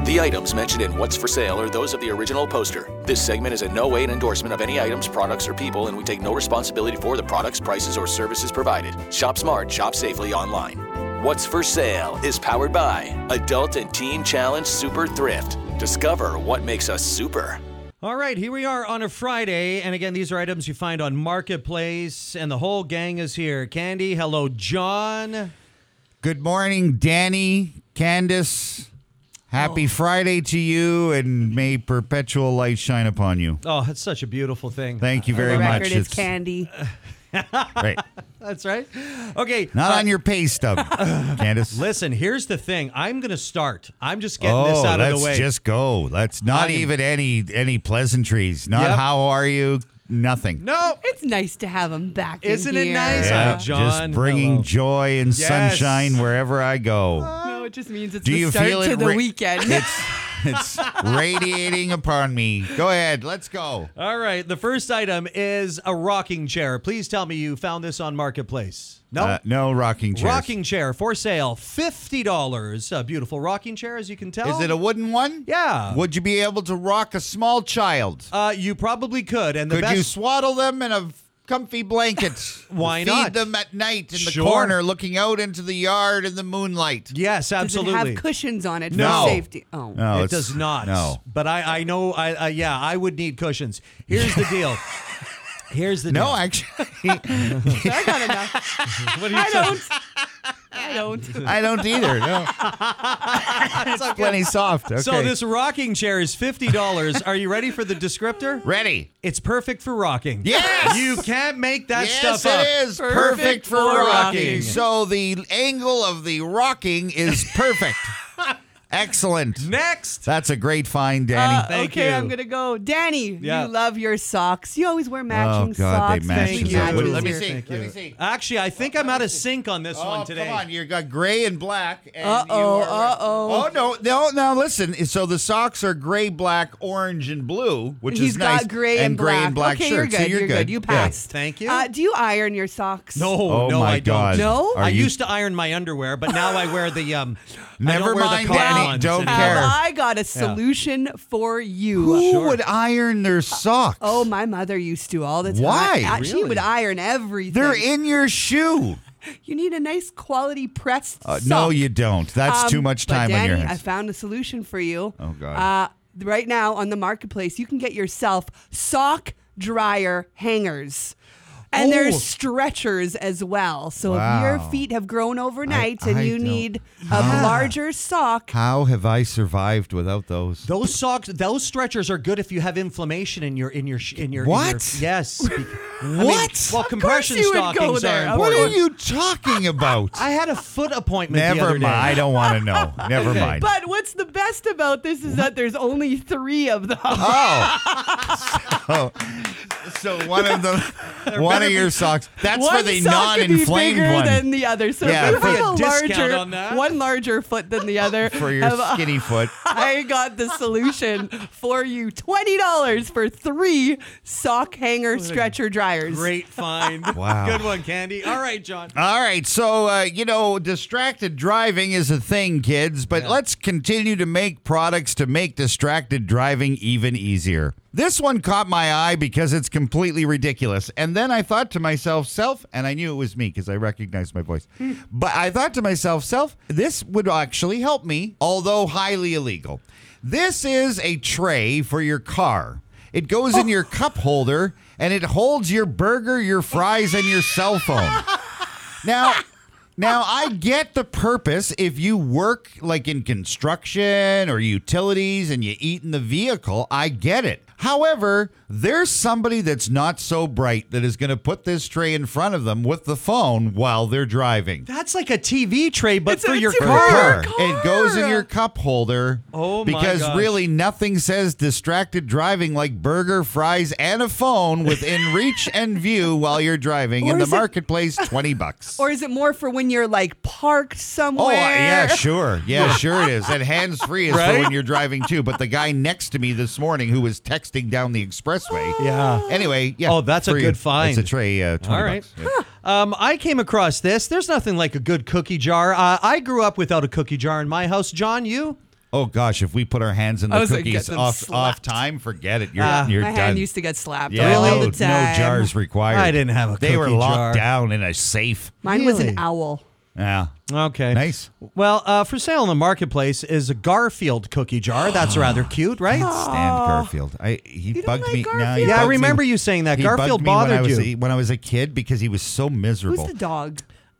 The items mentioned in What's for Sale are those of the original poster. This segment is in no way an endorsement of any items, products, or people, and we take no responsibility for the products, prices, or services provided. Shop smart, shop safely online. What's for Sale is powered by Adult and Teen Challenge Super Thrift. Discover what makes us super. All right, here we are on a Friday. And again, these are items you find on Marketplace, and the whole gang is here. Candy, hello, John. Good morning, Danny, Candace. Happy Friday to you, and may perpetual light shine upon you. Oh, that's such a beautiful thing. Thank you very For the much. record, it's Candy. Right. That's right. Okay. Not on your pay stub, Candace. Listen, here's the thing. I'm going to start. I'm just getting this out of the way. Let's just go. Let's not even any pleasantries. Not how are you? Nothing. No. It's nice to have him back Isn't in it here. nice? Yeah, Hi, John. just bringing Hello. joy and Yes. sunshine wherever I go. No, it just means it's Do the you start feel to it? the weekend. It's radiating upon me. Go ahead. Let's go. All right. The first item is a rocking chair. Please tell me you found this on Marketplace. No? No rocking chairs. Rocking chair for sale, $50. A beautiful rocking chair, as you can tell. Is it a wooden one? Yeah. Would you be able to rock a small child? You probably could. And the Could best... you swaddle them in a comfy blanket? Why Feed not? them at night in the Sure. corner, looking out into the yard in the moonlight. Yes, Does absolutely. it have cushions on it No. for safety? Oh. No, It does not. No. But I know, I would need cushions. Here's the deal. Here's the deal. No, actually, I got enough. What are you I saying? don't. I don't either. No, it's plenty soft. Okay. So this rocking chair is $50. Are you ready for the descriptor? ready? It's perfect for rocking. Yes! You can't make that Yes, stuff up. it is Perfect for for rocking. rocking. So the angle of the rocking is perfect. Excellent. Next. That's a great find, Danny. Thank Okay, you. I'm going to go. Danny, Yeah. you love your socks. You always wear matching Oh, God, they socks. match. Usually Thank you. matches Let me your- see. Thank Let you. me see. Actually, I think I'm out of sync on this one today. Come on, you got gray and black. And Uh-oh, you are- uh-oh. Oh, no. Now, listen. So the socks are gray, black, orange, and blue, which He's is nice. got gray and black. Okay, shirts. you're good. So you're good. You Yeah. passed. Thank you. Do you iron your socks? No, Oh, no, my I God. don't. No? Are I you- used to iron my underwear, but now I wear the I Never don't wear mind, the cotton Danny. ones Don't anymore. care. Well, I got a solution for you. Who would iron their socks? Oh, my mother used to all the time. Why? She Really? would iron everything. They're in your shoe. You need a nice quality pressed sock. No, you don't. That's too much time but on your Danny, I hands. found a solution for you. Oh, God. Right now on the Marketplace, you can get yourself sock dryer hangers. And Oh. there's stretchers as well. So if your Wow. feet have grown overnight and I you don't- need a larger sock, How have I survived without those? Those socks, those stretchers are good if you have inflammation in your What? yes. What? Well, compression you would go stockings there. are What important. are you talking about? I had a foot appointment the Never other mind. day. I don't want to know. Never mind. but what's the best about this is that there's only 3 of them. Oh. So one of them, one of your socks. That's One for the sock could be non-inflamed bigger one. than the other. So Yeah, if you for have a a discount larger, on that. one larger foot than the other, for your have- skinny foot. I got the solution for you. $20 for 3 sock hanger stretcher dryers. Great find. Wow. Good one, Candy. All right, John. All right, so distracted driving is a thing, kids, but let's continue to make products to make distracted driving even easier. This one caught my eye because it's completely ridiculous. And then I thought to myself, and I knew it was me because I recognized my voice. But I thought to myself, this would actually help me, although highly illegal. This is a tray for your car. It goes in your cup holder, and it holds your burger, your fries, and your cell phone. Now, I get the purpose if you work like in construction or utilities and you eat in the vehicle. I get it. However, there's somebody that's not so bright that is going to put this tray in front of them with the phone while they're driving. That's like a TV tray, but It's for a your TV car. It goes in your cup holder. Oh, my because gosh. really nothing says distracted driving like burger, fries, and a phone within reach and view while you're driving. Or In the is it- marketplace, $20. Or is it more for when you're like parked somewhere? Oh, yeah, sure. Yeah, sure it is. And hands-free is for Right? when you're driving, too. But the guy next to me this morning who was texting down the expressway. Yeah. Anyway, yeah. Oh, that's a for you. good find. It's a tray, 20 All right. bucks. Yeah. I came across this. There's nothing like a good cookie jar. I grew up without a cookie jar in my house. John, you? Oh gosh, if we put our hands in I the was like, cookies get them off slapped. time, forget it. You're My done. hand used to get slapped yeah, all no, the time. no jars required. I didn't have a They were cookie locked jar. down in a safe. Mine was Really? an owl. Yeah. Okay. Nice. Well, for sale in the marketplace is a Garfield cookie jar. That's rather cute, right? Stan Garfield. He don't bugged like me. Garfield? he Yeah, I bugged me. remember you saying that. He Garfield bugged me when I bothered was you. when I was a kid because he was so miserable. Who's the dog?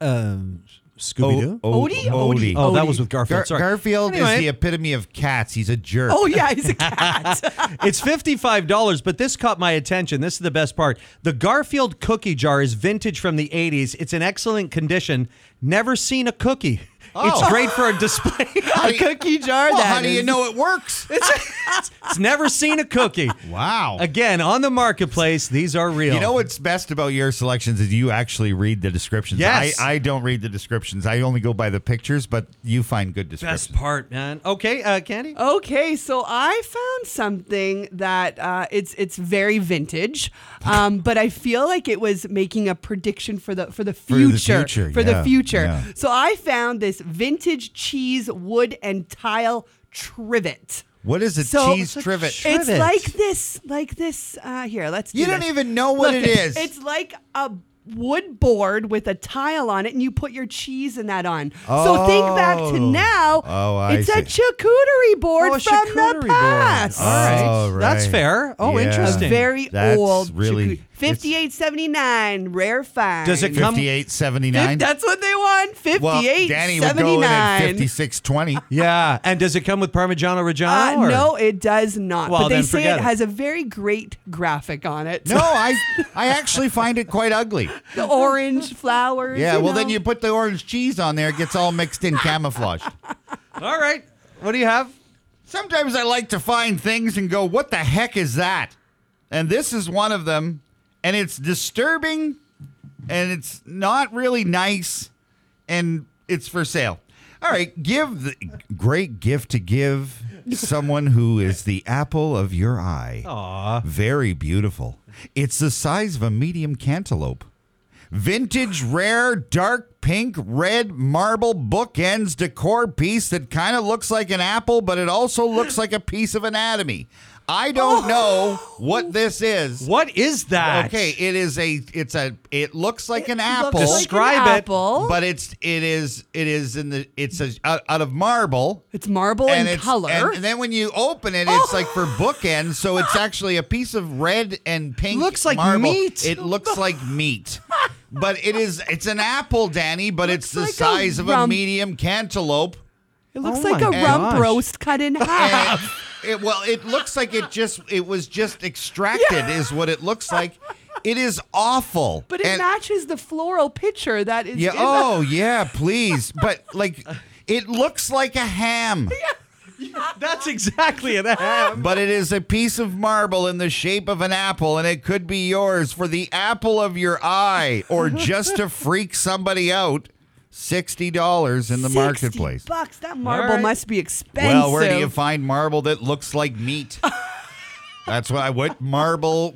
Scooby-Doo? Odie? Oh, that Odie. was with Garfield. Sorry. Garfield Anyway. is the epitome of cats. He's a jerk. Oh, yeah, he's a cat. It's $55, but this caught my attention. This is the best part. The Garfield cookie jar is vintage from the 80s. It's in excellent condition. Never seen a cookie. It's great for a display. A cookie jar. Well, that how do you is. know it works? It's never seen a cookie. Wow. Again, on the marketplace, these are real. You know what's best about your selections is you actually read the descriptions. Yes. I don't read the descriptions. I only go by the pictures, but you find good descriptions. Best part, man. Okay, Candy? Okay, so I found something that it's very vintage, but I feel like it was making a prediction for the future. Yeah. So I found this vintage cheese, wood, and tile trivet. What is a So- cheese trivet? It's Trivet. like this. Here, let's. Do You don't this. even know what Look, it is. It's like a wood board with a tile on it, and you put your cheese in that on. So think back to now. Oh, I it's a see. charcuterie board Oh, a from charcuterie the board. past. All right. Oh, That's right. fair. Oh, Yeah. interesting. A very That's old really- charcuterie. $58.79, rare find. Does it come- $58.79. That's what they want. Well, Danny would go in at $58.79. $56.20. Yeah. And does it come with Parmigiano Reggiano? or- No, it does not. Well, but they then say forget it it. has a very great graphic on it. No, I actually find it quite ugly. The orange flowers. Yeah, well, then know. you put the orange cheese on there, it gets all mixed in, camouflaged. All right. What do you have? Sometimes I like to find things and go, what the heck is that? And this is one of them, and it's disturbing, and it's not really nice, and it's for sale. All right, give the great gift to give someone who is the apple of your eye. Aw. Very beautiful. It's the size of a medium cantaloupe. Vintage, rare, dark pink, red marble bookends decor piece that kind of looks like an apple, but it also looks like a piece of anatomy. I don't know what this is. What is that? Okay, it looks like an apple. Looks like Describe an it. apple. But out of marble. It's marble in it's- color. And then when you open it, it's like for bookends, so it's actually a piece of red and pink Looks like marble. meat. It looks like meat. But it's an apple, Danny, but it's the like a size of a rump. medium cantaloupe. It looks Oh like my a rump gosh. roast cut in half. And it looks like it was just extracted is what it looks like. It is awful. But it And- matches the floral picture that is Yeah, in oh yeah, please. But like it looks like a ham. That's exactly an ham. But it is a piece of marble in the shape of an apple, and it could be yours for the apple of your eye, or just to freak somebody out. $60 in the marketplace. $60. That marble right. must be expensive. Well, where do you find marble that looks like meat? That's what marble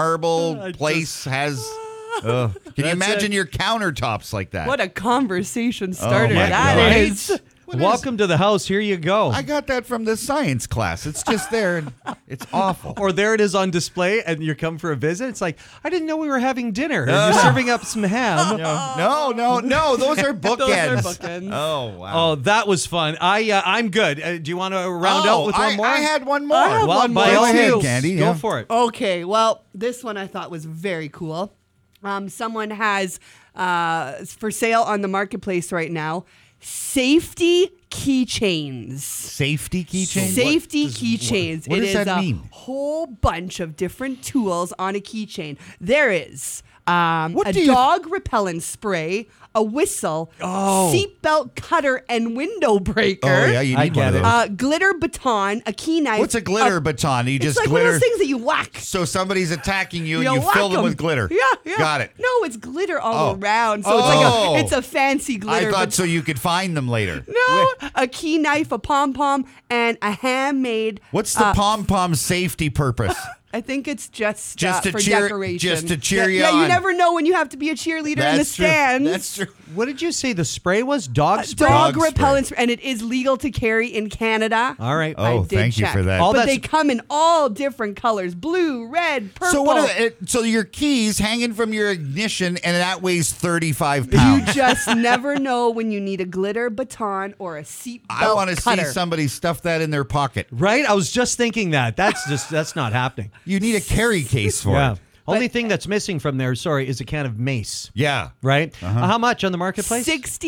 place has. Can you imagine your countertops like that? What a conversation starter my that God. is. Welcome to the house. Here you go. I got that from the science class. It's just there, and it's awful. Or there it is on display, and you come for a visit. It's like, I didn't know we were having dinner. And you're serving up some ham. No, those are bookends. Those are bookends. Oh wow. Oh, that was fun. I'm good. Do you want to round out with one more? I had one more. I have well, one by more all too. means, Candy, go yeah. for it. Okay, well, this one I thought was very cool. Someone has for sale on the marketplace right now safety keychains. Safety keychain. Safety keychains. what It does is that a mean? whole bunch of different tools on a keychain. There is a do you- dog repellent spray, a whistle, seatbelt cutter, and window breaker. Oh yeah, you I need one get of it. those. Glitter baton, a key knife. What's a glitter baton? You It's just like glitter. one of those things that you whack. So somebody's attacking you, and You you fill whack them 'em. with glitter. Yeah. Got it. No, it's glitter all Oh. around. So Oh. it's a fancy glitter. I thought but so you could find them later. no, a key knife, a pom pom, and a handmade. What's the pom pom safety purpose? I think it's just to for cheer- decoration. just to cheer you Yeah, you on. never know when you have to be a cheerleader in the That's true. stands. That's true. What did you say the spray was? Dog spray? Dog Dog repellent spray, and it is legal to carry in Canada. All right. Oh, I did thank you check. for that. All But that's- they come in all different colors: blue, red, purple. So so your keys hanging from your ignition, and that weighs 35 You pounds. just never know when you need a glitter baton or a seatbelt I want to see cutter. somebody stuff that in their pocket. Right? I was just thinking that. That's not happening. You need a carry case for Yeah. it. Only thing that's missing from there, sorry, is a can of mace. Yeah. Right? How much on the marketplace?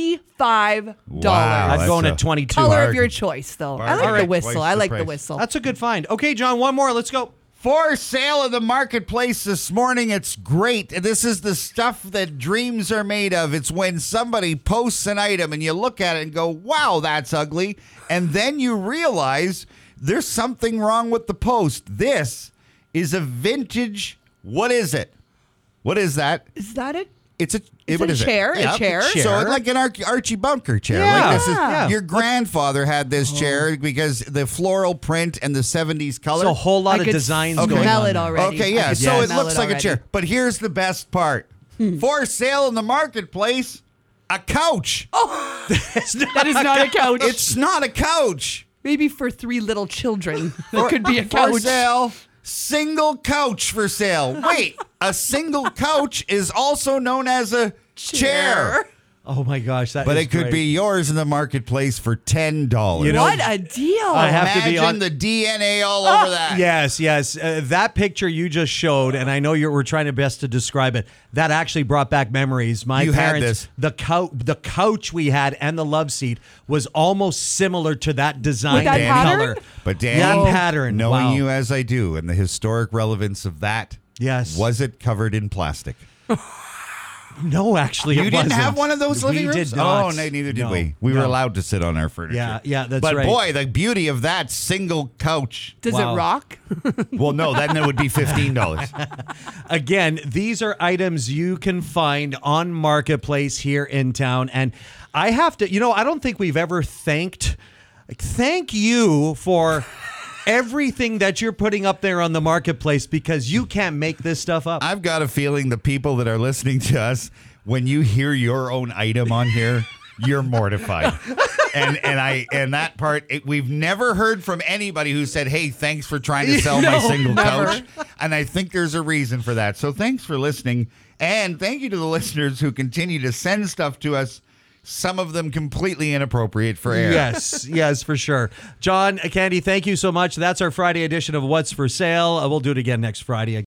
$65. Wow. I'm that's going a- at 22. Color of bargain. your choice, though. I Bargain. like All right, the whistle. twice I the like the price. whistle. That's a good find. Okay, John, one more. Let's go. For sale in the marketplace this morning. It's great. This is the stuff that dreams are made of. It's when somebody posts an item and you look at it and go, wow, that's ugly. And then you realize there's something wrong with the post. This is a vintage. What is it? What is that? Is that it? It's a Is what it a is chair? A Yeah, chair? So Chair. it's like an Archie Bunker chair. Yeah. Like this is Yeah. your grandfather had this chair because the floral print and the 70s color. It's a whole lot I of could designs Okay. going smell on it there. already. Okay, yeah. I could So it smell looks like a already. chair. But here's the best part. For sale in the marketplace, a couch. That is not a couch. It's not a couch. Maybe for 3 little children. That could be a For couch. sale, single couch for sale. Wait, a single couch is also known as a chair. Oh my gosh, that But is it could great. be yours in the marketplace for $10. You know, What a deal. I have to be Imagine on the DNA all over that. Yes, yes. That picture you just showed, and I know you were trying to best to describe it. That actually brought back memories. My You had parents, this. the couch we had and the love seat was almost similar to that design that and pattern? color. But Danny, that pattern, knowing wow. you as I do and the historic relevance of that, Yes. was it covered in plastic? No, actually, You it didn't wasn't. have one of those living We rooms? did not. Oh, no, neither did No, we. We were no. allowed to sit on our furniture. Yeah, that's but right. boy, the beauty of that single couch. Does Wow. it rock? Well, no, then it would be $15. Again, these are items you can find on Marketplace here in town. And I have to, I don't think we've ever thank you for everything that you're putting up there on the Marketplace, because you can't make this stuff up. I've got a feeling the people that are listening to us, when you hear your own item on here, you're mortified. And that part, we've never heard from anybody who said, hey, thanks for trying to sell my No, single never. couch. And I think there's a reason for that. So thanks for listening. And thank you to the listeners who continue to send stuff to us, some of them completely inappropriate for air. Yes, for sure. John, Candy, thank you so much. That's our Friday edition of What's for Sale. We'll do it again next Friday.